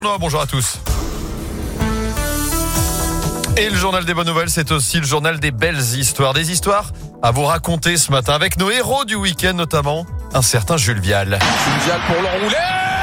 Bonjour à tous. Et le journal des bonnes nouvelles, c'est aussi le journal des belles histoires. Des histoires à vous raconter ce matin avec nos héros du week-end, notamment un certain Jules Vial. Jules Vial pour l'enrouler.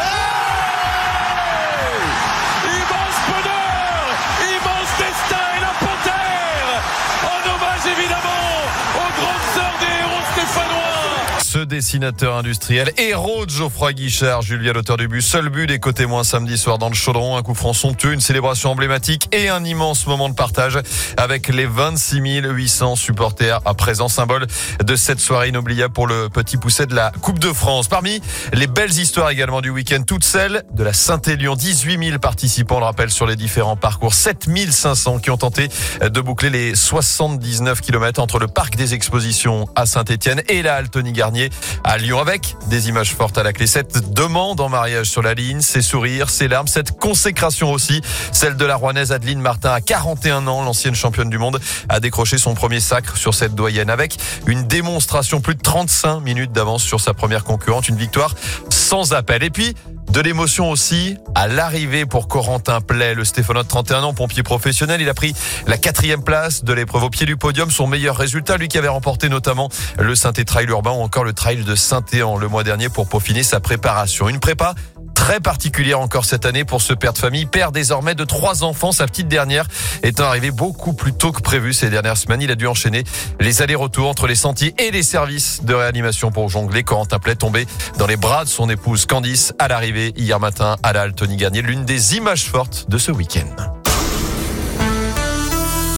Immense bonheur, immense destin et la panthère. En hommage évidemment aux grandes sœurs des héros stéphanois. Ce dessinateur industriel, héros de Geoffroy Guichard, Jules Vial, auteur du but, seul but des côtés moins samedi soir dans le Chaudron, un coup franc somptueux, une célébration emblématique et un immense moment de partage avec les 26 800 supporters à présent, symbole de cette soirée inoubliable pour le petit pousset de la Coupe de France. Parmi les belles histoires également du week-end, toutes celles de la Saint-Élion, 18 000 participants, on le rappelle, sur les différents parcours, 7 500 qui ont tenté de boucler les 79 km entre le parc des expositions à Saint-Étienne et la halle Tony Garnier à Lyon, avec des images fortes à la clé. Cette demande en mariage sur la ligne, ces sourires, ces larmes, cette consécration aussi, celle de la Rouennaise Adeline Martin à 41 ans, l'ancienne championne du monde, a décroché son premier sacre sur cette doyenne avec une démonstration, plus de 35 minutes d'avance sur sa première concurrente, une victoire sans appel. Et puis de l'émotion aussi à l'arrivée pour Corentin Play, le Stéphanois de 31 ans, pompier professionnel. Il a pris la 4e place de l'épreuve au pied du podium, son meilleur résultat, lui qui avait remporté notamment le Saint-Étienne Trail urbain ou encore le Trail de Saint-Éan le mois dernier pour peaufiner sa préparation. Une prépa très particulière encore cette année pour ce père de famille, père désormais de 3 enfants. Sa petite dernière étant arrivée beaucoup plus tôt que prévu ces dernières semaines. Il a dû enchaîner les allers-retours entre les sentiers et les services de réanimation pour jongler. Corentin Play tombé dans les bras de son épouse Candice à l'arrivée hier matin à la halle Tony Garnier. L'une des images fortes de ce week-end.